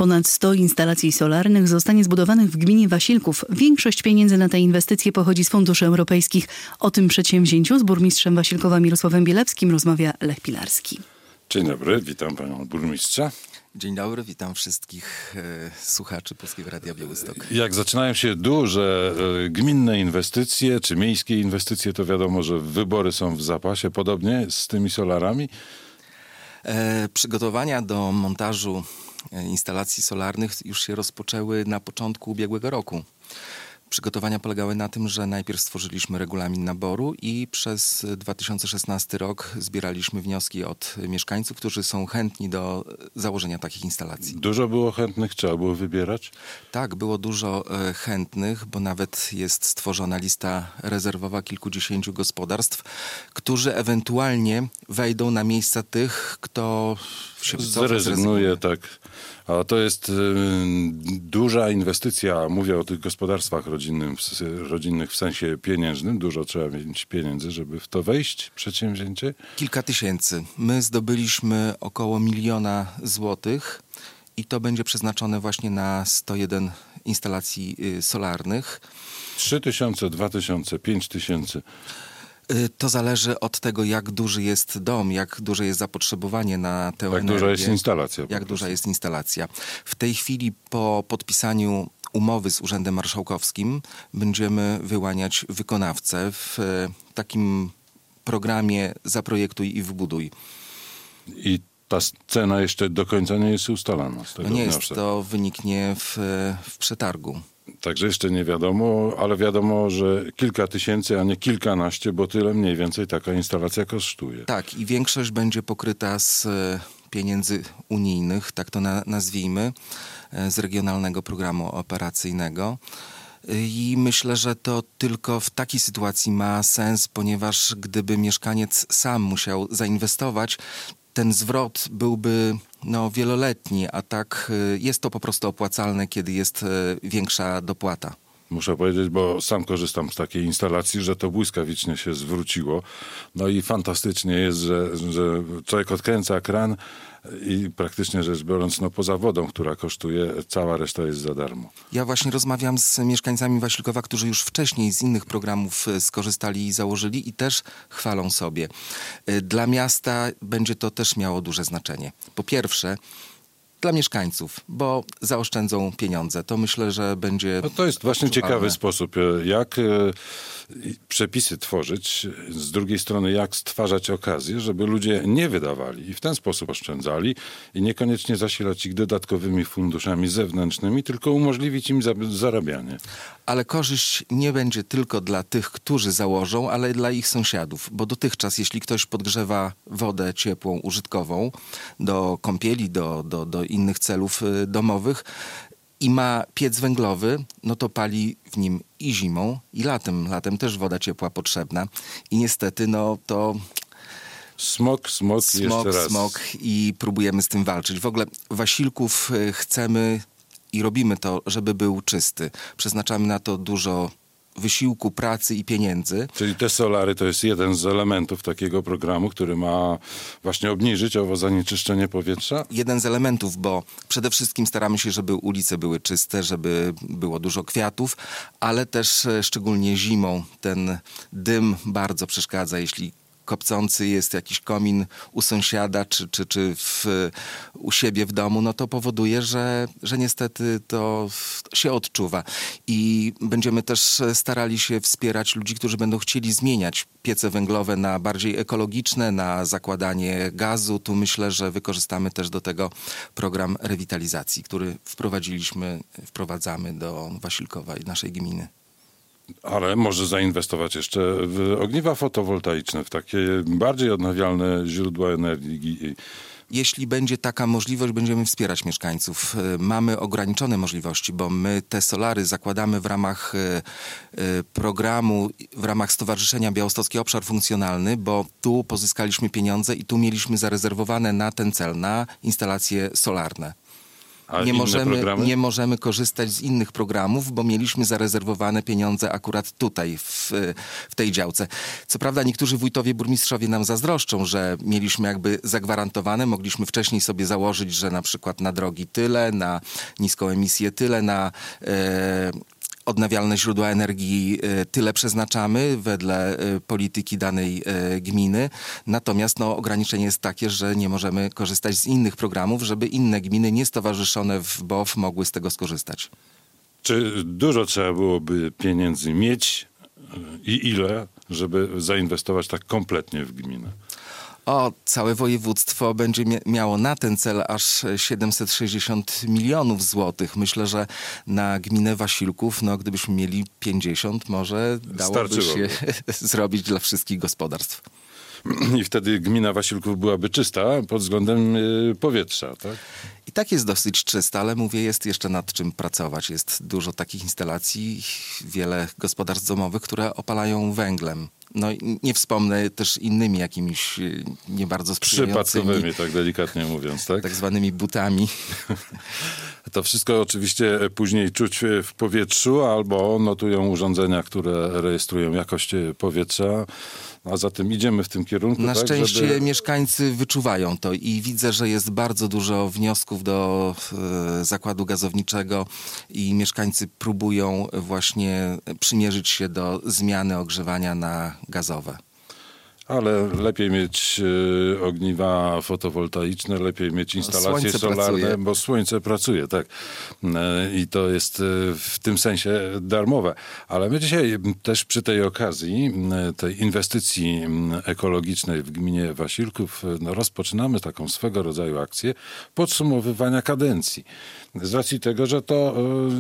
Ponad 100 instalacji solarnych zostanie zbudowanych w gminie Wasilków. Większość pieniędzy na te inwestycje pochodzi z funduszy europejskich. O tym przedsięwzięciu z burmistrzem Wasilkowa Mirosławem Bielewskim rozmawia Lech Pilarski. Dzień dobry, witam panią burmistrza. Dzień dobry, witam wszystkich słuchaczy Polskiego Radia Białystok. Jak zaczynają się duże gminne inwestycje, czy miejskie inwestycje, to wiadomo, że wybory są w zapasie. Podobnie z tymi solarami? Przygotowania do montażu instalacji solarnych już się rozpoczęły na początku ubiegłego roku. Przygotowania polegały na tym, że najpierw stworzyliśmy regulamin naboru i przez 2016 rok zbieraliśmy wnioski od mieszkańców, którzy są chętni do założenia takich instalacji. Dużo było chętnych? Trzeba było wybierać? Tak, było dużo chętnych, bo nawet jest stworzona lista rezerwowa kilkudziesięciu gospodarstw, którzy ewentualnie wejdą na miejsca tych, kto się zrezygnuje, tak. A to jest duża inwestycja, mówię o tych gospodarstwach rodzinnych w sensie pieniężnym. Dużo trzeba mieć pieniędzy, żeby w to wejść, przedsięwzięcie? Kilka tysięcy. My zdobyliśmy około 1 000 000 złotych i to będzie przeznaczone właśnie na 101 instalacji solarnych. 3 000, 2 000, 5 000. To zależy od tego, jak duży jest dom, jak duże jest zapotrzebowanie na tę energię. Jak duża jest instalacja. Jak duża jest instalacja. W tej chwili po podpisaniu umowy z Urzędem Marszałkowskim będziemy wyłaniać wykonawcę w takim programie Zaprojektuj i Wbuduj. I ta cena jeszcze do końca nie jest ustalana. Z tego nie wniosek. jest, to wyniknie w przetargu. Także jeszcze nie wiadomo, ale wiadomo, że kilka tysięcy, a nie kilkanaście, bo tyle mniej więcej taka instalacja kosztuje. Tak, i większość będzie pokryta z pieniędzy unijnych, tak to nazwijmy, z Regionalnego Programu Operacyjnego. I myślę, że to tylko w takiej sytuacji ma sens, ponieważ gdyby mieszkaniec sam musiał zainwestować, ten zwrot byłby wieloletni, a tak jest to po prostu opłacalne, kiedy jest większa dopłata. Muszę powiedzieć, bo sam korzystam z takiej instalacji, że to błyskawicznie się zwróciło. No i fantastycznie jest, że człowiek odkręca kran i praktycznie rzecz biorąc, poza wodą, która kosztuje, cała reszta jest za darmo. Ja właśnie rozmawiam z mieszkańcami Wasilkowa, którzy już wcześniej z innych programów skorzystali i założyli i też chwalą sobie. Dla miasta będzie to też miało duże znaczenie. Po pierwsze, dla mieszkańców, bo zaoszczędzą pieniądze. To myślę, że będzie... To jest właśnie ciekawy sposób, jak przepisy tworzyć, z drugiej strony jak stwarzać okazję, żeby ludzie nie wydawali i w ten sposób oszczędzali i niekoniecznie zasilać ich dodatkowymi funduszami zewnętrznymi, tylko umożliwić im zarabianie. Ale korzyść nie będzie tylko dla tych, którzy założą, ale dla ich sąsiadów, bo dotychczas, jeśli ktoś podgrzewa wodę ciepłą, użytkową do kąpieli, do innych celów domowych i ma piec węglowy, to pali w nim i zimą, i latem. Latem też woda ciepła potrzebna. I niestety, to... Smog jeszcze raz. Smog i próbujemy z tym walczyć. W ogóle Wasilków chcemy i robimy to, żeby był czysty. Przeznaczamy na to dużo wysiłku, pracy i pieniędzy. Czyli te solary to jest jeden z elementów takiego programu, który ma właśnie obniżyć owo zanieczyszczenie powietrza? Jeden z elementów, bo przede wszystkim staramy się, żeby ulice były czyste, żeby było dużo kwiatów, ale też szczególnie zimą ten dym bardzo przeszkadza, jeśli kopcący jest jakiś komin u sąsiada czy u siebie w domu, to powoduje, że niestety to się odczuwa. I będziemy też starali się wspierać ludzi, którzy będą chcieli zmieniać piece węglowe na bardziej ekologiczne, na zakładanie gazu. Tu myślę, że wykorzystamy też do tego program rewitalizacji, który wprowadzamy do Wasilkowa i naszej gminy. Ale może zainwestować jeszcze w ogniwa fotowoltaiczne, w takie bardziej odnawialne źródła energii. Jeśli będzie taka możliwość, będziemy wspierać mieszkańców. Mamy ograniczone możliwości, bo my te solary zakładamy w ramach programu, w ramach Stowarzyszenia Białostocki Obszar Funkcjonalny, bo tu pozyskaliśmy pieniądze i tu mieliśmy zarezerwowane na ten cel, na instalacje solarne. nie możemy korzystać z innych programów, bo mieliśmy zarezerwowane pieniądze akurat tutaj, w tej działce. Co prawda niektórzy wójtowie, burmistrzowie nam zazdroszczą, że mieliśmy jakby zagwarantowane, mogliśmy wcześniej sobie założyć, że na przykład na drogi tyle, na niską emisję tyle, na odnawialne źródła energii tyle przeznaczamy wedle polityki danej gminy. Natomiast ograniczenie jest takie, że nie możemy korzystać z innych programów, żeby inne gminy niestowarzyszone w BOW mogły z tego skorzystać. Czy dużo trzeba byłoby pieniędzy mieć i ile, żeby zainwestować tak kompletnie w gminę? Całe województwo będzie miało na ten cel aż 760 milionów złotych. Myślę, że na gminę Wasilków, gdybyśmy mieli 50, może dałoby się zrobić dla wszystkich gospodarstw. I wtedy gmina Wasilków byłaby czysta pod względem powietrza, tak? I tak jest dosyć czysta, ale mówię, jest jeszcze nad czym pracować. Jest dużo takich instalacji, wiele gospodarstw domowych, które opalają węglem. Nie wspomnę też innymi jakimiś nie bardzo sprzyjającymi... Przypadkowymi, tak delikatnie mówiąc, tak? Tak zwanymi butami. To wszystko oczywiście później czuć w powietrzu, albo notują urządzenia, które rejestrują jakość powietrza. A zatem idziemy w tym kierunku. Na szczęście mieszkańcy wyczuwają to i widzę, że jest bardzo dużo wniosków do zakładu gazowniczego i mieszkańcy próbują właśnie przymierzyć się do zmiany ogrzewania na gazowe. Ale lepiej mieć ogniwa fotowoltaiczne, lepiej mieć instalacje solarne, pracuje. Bo słońce pracuje, tak. I to jest w tym sensie darmowe. Ale my dzisiaj też przy tej okazji, tej inwestycji ekologicznej w gminie Wasilków, rozpoczynamy taką swego rodzaju akcję podsumowywania kadencji. Z racji tego, że to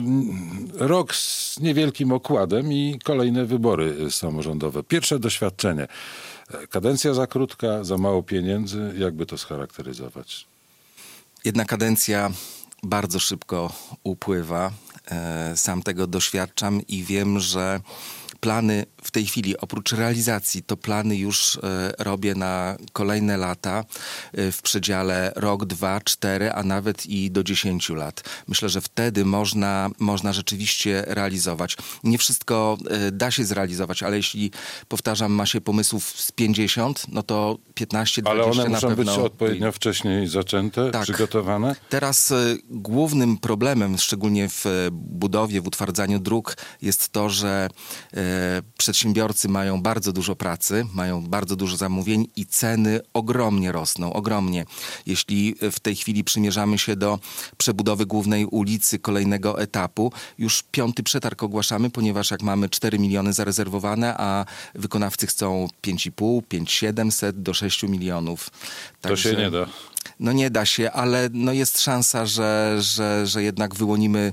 rok z niewielkim okładem i kolejne wybory samorządowe. Pierwsze doświadczenie. Kadencja za krótka, za mało pieniędzy. Jakby to scharakteryzować? Jedna kadencja bardzo szybko upływa. Sam tego doświadczam i wiem, że plany w tej chwili, oprócz realizacji, to plany już robię na kolejne lata w przedziale rok, 2, 4, a nawet i do 10 lat. Myślę, że wtedy można rzeczywiście realizować. Nie wszystko da się zrealizować, ale jeśli, powtarzam, ma się pomysłów z 50, to 15, 20 ale one na muszą pewno... być odpowiednio wcześniej zaczęte, tak. Przygotowane? Teraz głównym problemem, szczególnie w budowie, w utwardzaniu dróg, jest to, że przedsiębiorcy mają bardzo dużo pracy, mają bardzo dużo zamówień i ceny ogromnie rosną, ogromnie. Jeśli w tej chwili przymierzamy się do przebudowy głównej ulicy kolejnego etapu, już 5. przetarg ogłaszamy, ponieważ jak mamy 4 miliony zarezerwowane, a wykonawcy chcą 5,5, 5,700 do 6 milionów. Także to się nie da. Nie da się, ale jest szansa, że jednak wyłonimy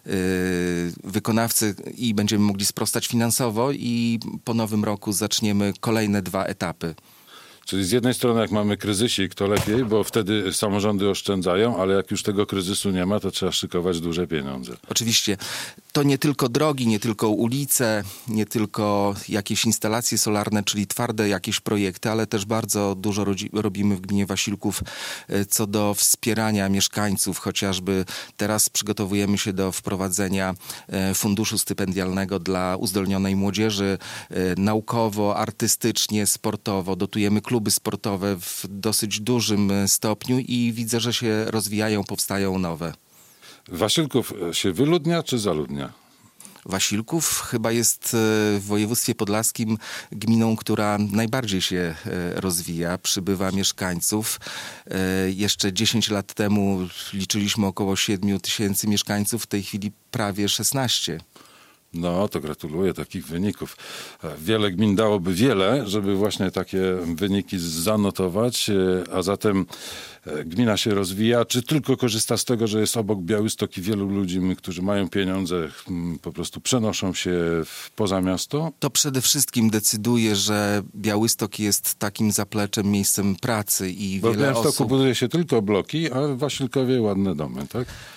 wykonawcę i będziemy mogli sprostać finansowo i po nowym roku zaczniemy kolejne 2 etapy. Czyli z jednej strony jak mamy kryzysik, to lepiej, bo wtedy samorządy oszczędzają, ale jak już tego kryzysu nie ma, to trzeba szykować duże pieniądze. Oczywiście. To nie tylko drogi, nie tylko ulice, nie tylko jakieś instalacje solarne, czyli twarde jakieś projekty, ale też bardzo dużo robimy w gminie Wasilków co do wspierania mieszkańców. Chociażby teraz przygotowujemy się do wprowadzenia funduszu stypendialnego dla uzdolnionej młodzieży naukowo, artystycznie, sportowo. Dotujemy kluby sportowe w dosyć dużym stopniu i widzę, że się rozwijają, powstają nowe. Wasilków się wyludnia czy zaludnia? Wasilków chyba jest w województwie podlaskim gminą, która najbardziej się rozwija, przybywa mieszkańców. Jeszcze 10 lat temu liczyliśmy około 7 tysięcy mieszkańców, w tej chwili prawie 16. To gratuluję takich wyników. Wiele gmin dałoby wiele, żeby właśnie takie wyniki zanotować, a zatem gmina się rozwija. Czy tylko korzysta z tego, że jest obok Białystok i wielu ludzi, którzy mają pieniądze, po prostu przenoszą się poza miasto? To przede wszystkim decyduje, że Białystok jest takim zapleczem, miejscem pracy i Bo wiele w Białymstoku osób... buduje się tylko bloki, a w Wasilkowie ładne domy, tak?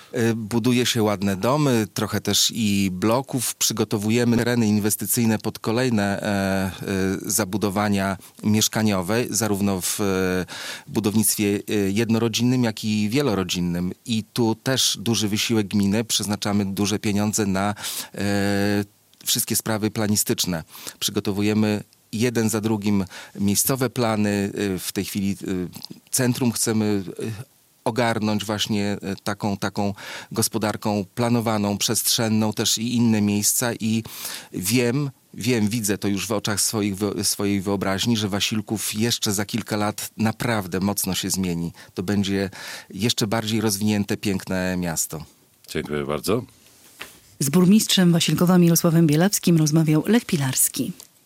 Buduje się ładne domy, trochę też i bloków. Przygotowujemy tereny inwestycyjne pod kolejne zabudowania mieszkaniowe, zarówno w budownictwie jednorodzinnym, jak i wielorodzinnym. I tu też duży wysiłek gminy, przeznaczamy duże pieniądze na wszystkie sprawy planistyczne. Przygotowujemy jeden za drugim miejscowe plany. W tej chwili centrum chcemy ogarnąć właśnie taką gospodarką planowaną, przestrzenną, też i inne miejsca i widzę to już w oczach swojej wyobraźni, że Wasilków jeszcze za kilka lat naprawdę mocno się zmieni. To będzie jeszcze bardziej rozwinięte, piękne miasto. Dziękuję bardzo. Z burmistrzem Wasilkowa Mirosławem Bielawskim rozmawiał Lech Pilarski.